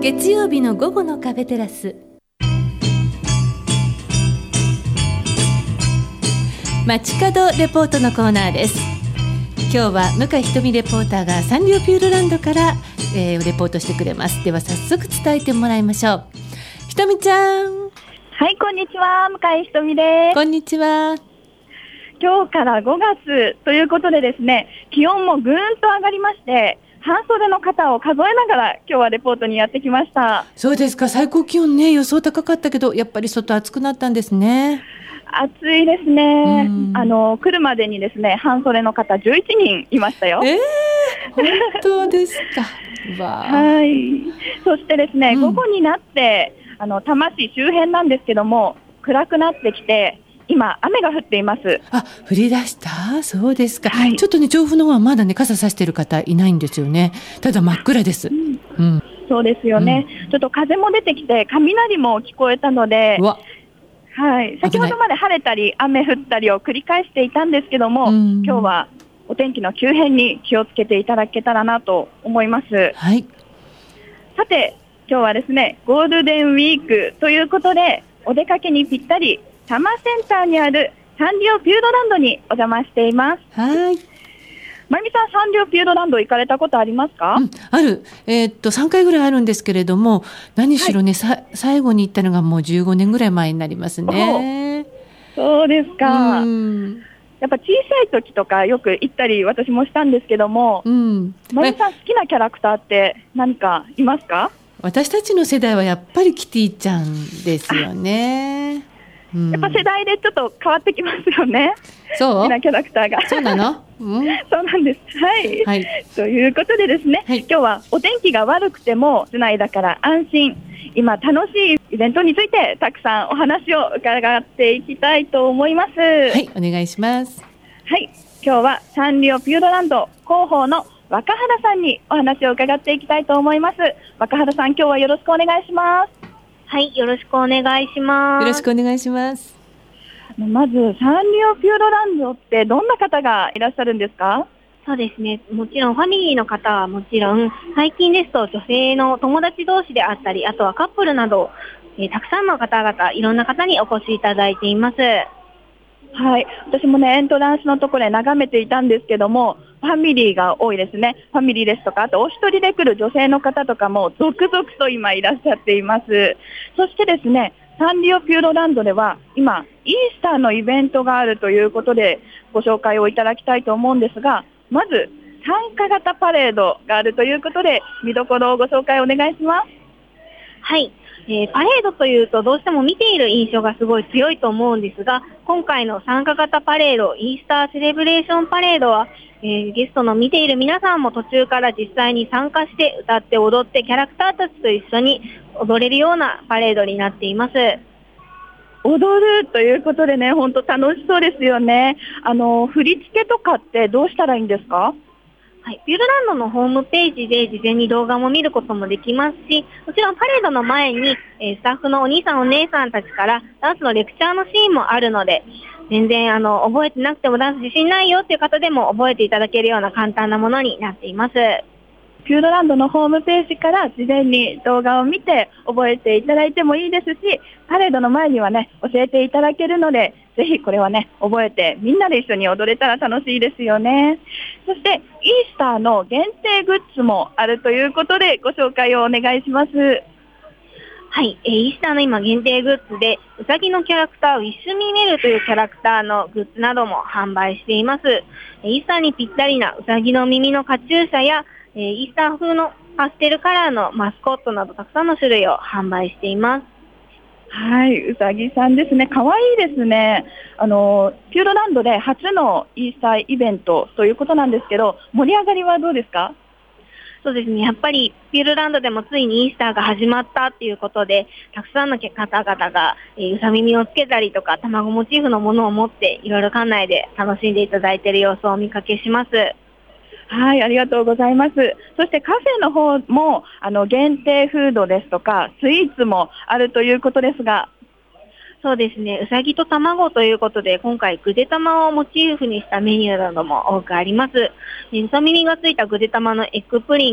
月曜日の午後のカフェテラス、街角レポートのコーナーです。今日は向井ひとみレポーターがサンリオピューロランドから、レポートしてくれます。では早速伝えてもらいましょう。ひとみちゃん。 はい、こんにちは、向井ひとみです。 こんにちは。 今日から5月ということでですね、気温もぐーんと上がりまして、半袖の方を数えながら今日はレポートにやってきました。 そうですか。最高気温ね、予想高かったけどやっぱり外暑くなったんですね。 暑いですね。来るまでにですね、半袖の方11人いましたよ。 本当ですか。 はい。そしてですね、午後になって多摩市周辺なんですけども、暗くなってきて今雨が降っています。 降り出した。そうですか、 はい、 ちょっとね、調布の方はまだね、傘さしてる方いないんですよね。ただ真っ暗です。 そうですよね、ちょっと風も出てきて雷も聞こえたので、はい、先ほどまで晴れたり雨降ったりを繰り返していたんですけども、今日はお天気の急変に気をつけていただけたらなと思います。 はい。 さて、今日はですね、ゴールデンウィークということで、お出かけにぴったり多摩センターにあるサンリオピューロランドにお邪魔しています。 はい。 まゆみさん、サンリオピューロランド行かれたことありますか？ ある。3回ぐらいあるんですけれども、何しろね、最後に行ったのがもう15年ぐらい前になりますね。 そうですか。やっぱ小さい時とかよく行ったり私もしたんですけども、まゆみさん好きなキャラクターって何かいますか？ 私たちの世代はやっぱりキティちゃんですよね。 やっぱ世代でちょっと変わってきますよね。 そう好きなキャラクターが。 そうなの？ そうなんです。はい。ということでですね、今日はお天気が悪くても室内だから安心、今楽しいイベントについてたくさんお話を伺っていきたいと思います。 はい、お願いします。 はい、今日はサンリオピューロランド広報の若原さんにお話を伺っていきたいと思います。若原さん、今日はよろしくお願いします。 はい、よろしくお願いします。 よろしくお願いします。 まずサンリオピューロランドってどんな方がいらっしゃるんですか？ そうですね、もちろんファミリーの方はもちろん、最近ですと女性の友達同士であったり、あとはカップルなど、たくさんの方々、いろんな方にお越しいただいています。 はい、私もね、エントランスのところで眺めていたんですけども、ファミリーが多いですね。ファミリーですとか、あとお一人で来る女性の方とかも続々と今いらっしゃっています。そしてですね、サンリオピューロランドでは今イースターのイベントがあるということでご紹介をいただきたいと思うんですが、まず参加型パレードがあるということで見どころをご紹介お願いします。 はい、パレードというとどうしても見ている印象がすごい強いと思うんですが、今回の参加型パレードイースターセレブレーションパレードは、ゲストの見ている皆さんも途中から実際に参加して歌って踊ってキャラクターたちと一緒に踊れるようなパレードになっています。 踊るということでね、本当楽しそうですよね。振り付けとかってどうしたらいいんですか？ はい、ピューロランドのホームページで事前に動画も見ることもできますし、もちろんパレードの前に、スタッフのお兄さんお姉さんたちからダンスのレクチャーのシーンもあるので、全然覚えてなくてもダンス自信ないよっていう方でも覚えていただけるような簡単なものになっています。 ピューロランドのホームページから事前に動画を見て覚えていただいてもいいですし、パレードの前にはね、教えていただけるので、ぜひこれはね、覚えてみんなで一緒に踊れたら楽しいですよね。そしてイースターの限定グッズもあるということでご紹介をお願いします。 はい、イースターの今限定グッズでうさぎのキャラクターウィッシュミネルというキャラクターのグッズなども販売しています。イースターにぴったりなうさぎの耳のカチューシャやイースター風のパステルカラーのマスコットなどたくさんの種類を販売しています。 はい、うさぎさんですね。かわいいですね。ピューロランドで初のイースターイベントということなんですけど、盛り上がりはどうですか？ そうですね、やっぱりピューロランドでもついにイースターが始まったっていうことで、たくさんの方々が、うさ耳をつけたりとか卵モチーフのものを持っていろいろ館内で楽しんでいただいている様子をお見かけします。 はい、ありがとうございます。そしてカフェの方も限定フードですとかスイーツもあるということですが。 そうですね、うさぎと卵ということで今回ぐで玉をモチーフにしたメニューなども多くあります。うさ耳がついたぐで玉のエッグプリンが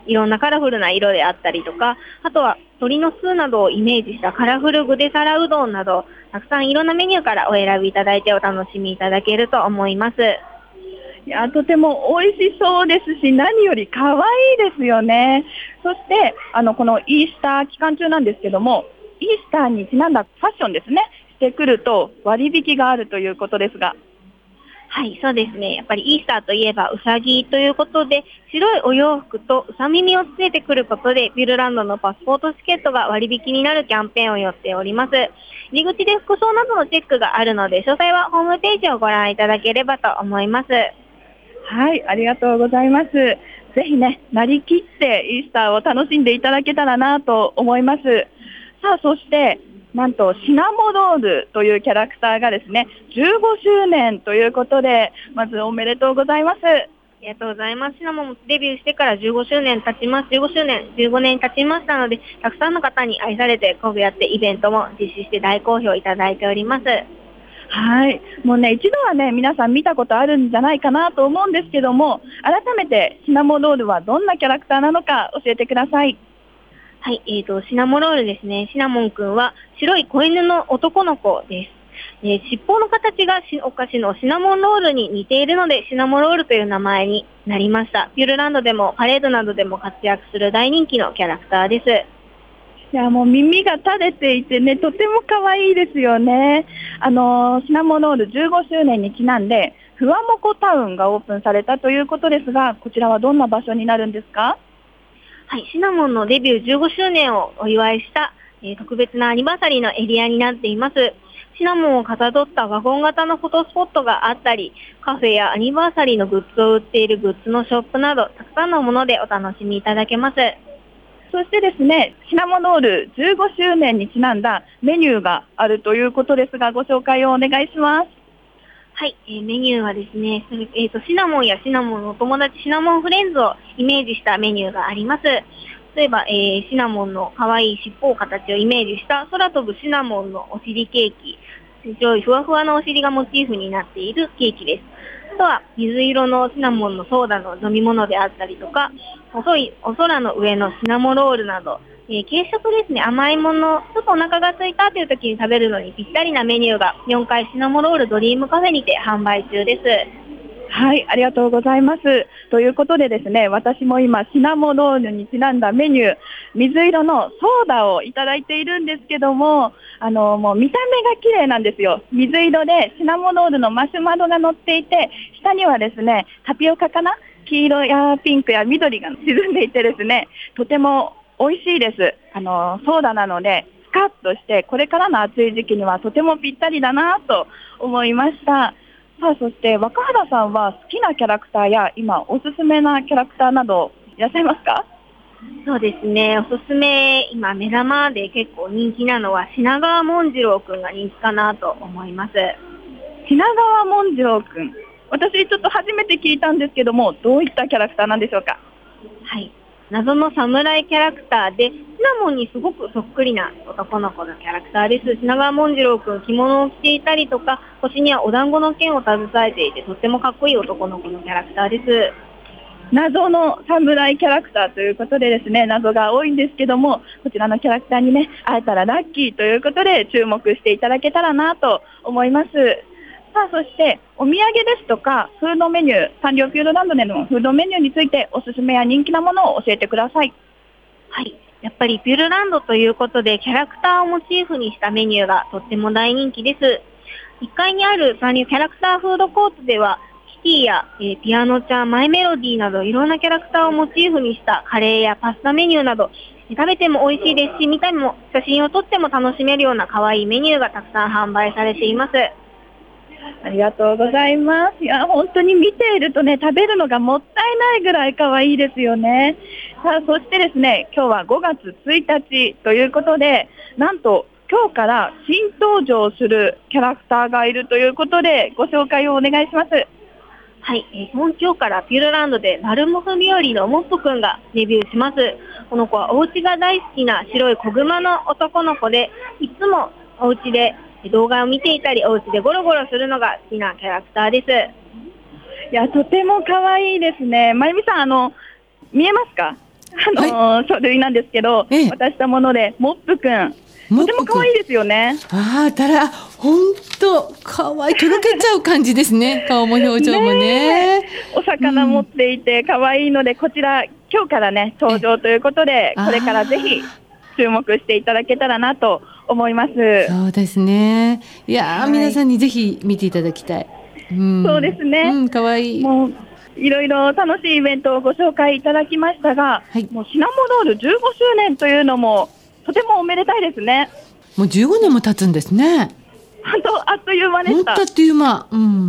いろんなカラフルな色であったりとか、あとは鳥の巣などをイメージしたカラフルぐで皿うどんなど、たくさんいろんなメニューからお選びいただいてお楽しみいただけると思います。 いや、とても美味しそうですし、何より可愛いですよね。そしてこのイースター期間中なんですけども、イースターにちなんだファッションですね、してくると割引があるということですが。 はい、そうですね。やっぱりイースターといえばうさぎということで、白いお洋服とうさ耳をつけてくることで、ピューロランドのパスポートチケットが割引になるキャンペーンをやっております。入り口で服装などのチェックがあるので、詳細はホームページをご覧いただければと思います。 はい、ありがとうございます。ぜひね、なりきってイースターを楽しんでいただけたらなと思います。さあ、そしてなんとシナモロールというキャラクターがですね、15周年ということで、まずおめでとうございます。 ありがとうございます。シナモンデビューしてから15周年経ちます。15周年、15年経ちましたので、たくさんの方に愛されて、こうやってイベントも実施して大好評いただいております。 はい、もうね、一度はね、皆さん見たことあるんじゃないかなと思うんですけども、改めてシナモロールはどんなキャラクターなのか教えてください。 はい、シナモロールですね。シナモンくんは白い子犬の男の子です。尻尾の形がお菓子のシナモンロールに似ているので、シナモロールという名前になりました。ピューロランドでもパレードなどでも活躍する大人気のキャラクターです。 いや、もう耳が垂れていてね、とても可愛いですよね。シナモロール15周年にちなんで、ふわもこタウンがオープンされたということですが、こちらはどんな場所になるんですか？ はい、シナモンのデビュー15周年をお祝いした、特別なアニバーサリーのエリアになっています。シナモンをかたどったワゴン型のフォトスポットがあったり、カフェやアニバーサリーのグッズを売っているグッズのショップなど、たくさんのものでお楽しみいただけます。 そしてですね、シナモロール15周年にちなんだメニューがあるということですが、ご紹介をお願いします。 はい、メニューはですね、シナモンやシナモンのお友達、シナモンフレンズをイメージしたメニューがあります。例えば、シナモンの可愛い尻尾形をイメージした空飛ぶシナモンのお尻ケーキ、白いふわふわのお尻がモチーフになっているケーキです。あとは水色のシナモンのソーダの飲み物であったりとか、細いお空の上のシナモロールなど、軽食ですね、甘いもの、ちょっとお腹が空いたという時に食べるのにぴったりなメニューが4階シナモロールドリームカフェにて販売中です。 はい、ありがとうございます。ということでですね、私も今シナモロールにちなんだメニュー、水色のソーダをいただいているんですけども、もう見た目が綺麗なんですよ。水色でシナモロールのマシュマロが乗っていて、下にはですね、タピオカかな、黄色やピンクや緑が沈んでいてですね、とても美味しいです。ソーダなのでスカッとして、これからの暑い時期にはとてもぴったりだなと思いました。さあ、そして若原さんは好きなキャラクターや今おすすめなキャラクターなどいらっしゃいますか？ そうですね、おすすめ、今目玉で結構人気なのは品川文次郎くんが人気かなと思います。 品川文次郎くん、私ちょっと初めて聞いたんですけども、どういったキャラクターなんでしょうか？ はい、謎の侍キャラクターで、シナモンにすごくそっくりな男の子のキャラクターです。品川文次郎くん、着物を着ていたりとか、腰にはお団子の剣を携えていて、とってもかっこいい男の子のキャラクターです。 謎の侍キャラクターということでですね、謎が多いんですけども、こちらのキャラクターにね、会えたらラッキーということで注目していただけたらなと思います。さあ、そしてお土産ですとかフードメニュー、サンリオピューロランドでのフードメニューについておすすめや人気なものを教えてください。 はい、やっぱりピューロランドということでキャラクターをモチーフにしたメニューがとっても大人気です。1階にあるサンリオキャラクターフードコートではキティや、ピアノちゃん、マイメロディーなどいろんなキャラクターをモチーフにしたカレーやパスタメニューなど、食べても美味しいですし、見た目も写真を撮っても楽しめるような可愛いメニューがたくさん販売されています。 ありがとうございます。いや、本当に見ているとね、食べるのがもったいないぐらい可愛いですよね。さあ、そしてですね、今日は5月1日ということで、なんと今日から新登場するキャラクターがいるということで、ご紹介をお願いします。 はい、今日からピューロランドでマルモフ日和のモップくんがデビューします。この子はお家が大好きな白い子熊の男の子で、いつもお家で動画を見ていたり、お家でゴロゴロするのが好きなキャラクターです。 いや、とても可愛いですね。まゆみさん、見えますか？ 書類なんですけど、渡したものでモップくん、とても可愛いですよね。 本当可愛い、とろけちゃう感じですね。顔も表情もね。 お魚持っていて可愛いので、こちら今日からね登場ということで、これからぜひ注目していただけたらなと思います。 そうですね。いや、皆さんにぜひ見ていただきたい。 そうですね。 可愛い。 もういろいろ楽しいイベントをご紹介いただきましたが、もうシナモロール15周年というのもとてもおめでたいですね。 もう15年も経つんですね。 本当あっという間でした。 あっという間。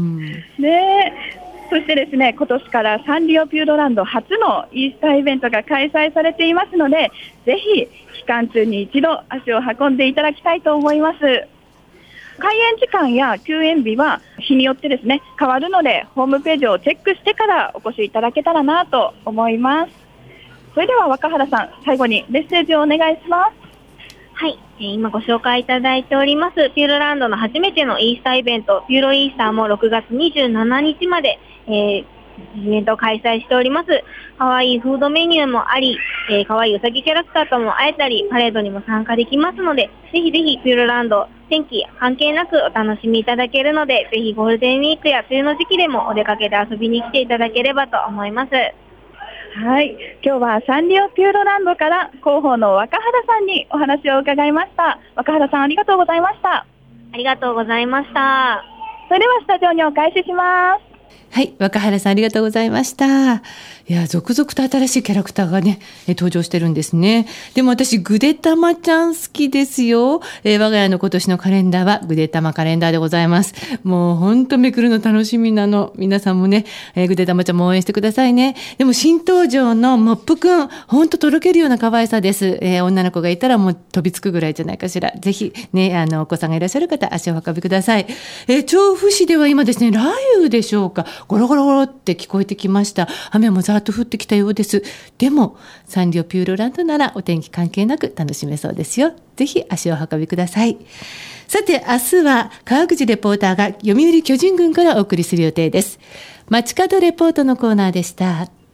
そしてですね、今年からサンリオピューロランド初のイースターイベントが開催されていますので、ぜひ期間中に一度足を運んでいただきたいと思います。開園時間や休園日は日によってですね変わるので、ホームページをチェックしてからお越しいただけたらなと思います。それでは若原さん、最後にメッセージをお願いします。 はい、今ご紹介いただいておりますピューロランドの初めてのイースターイベント、ピューロイースターも6月27日まで、イベントを開催しております。可愛いフードメニューもあり、可愛いうさぎキャラクターとも会えたり、パレードにも参加できますので、ぜひぜひピューロランド、天気関係なくお楽しみいただけるので、ぜひゴールデンウィークや梅雨の時期でもお出かけで遊びに来ていただければと思います。 はい、今日はサンリオピューロランドから広報の若原さんにお話を伺いました。若原さん、ありがとうございました。 ありがとうございました。 それではスタジオにお返しします。 はい、若原さんありがとうございました。いや、続々と新しいキャラクターがね、登場してるんですね。でも私、ぐでたまちゃん好きですよ。我が家の今年のカレンダーはぐでたまカレンダーでございます。もう本当めくるの楽しみなの。皆さんもね、ぐでたまちゃんも応援してくださいね。でも新登場のモップくん、本当とろけるような可愛さです。女の子がいたらもう飛びつくぐらいじゃないかしら。ぜひね、お子さんがいらっしゃる方、足を運びください。調布市では今ですね、雷雨でしょうか。ゴロゴロゴロって聞こえてきました。雨もざーっと降ってきたようです。でもサンリオピューロランドならお天気関係なく楽しめそうですよ。ぜひ足を運びください。さて、明日は川口レポーターが読売巨人軍からお送りする予定です。街角レポートのコーナーでした。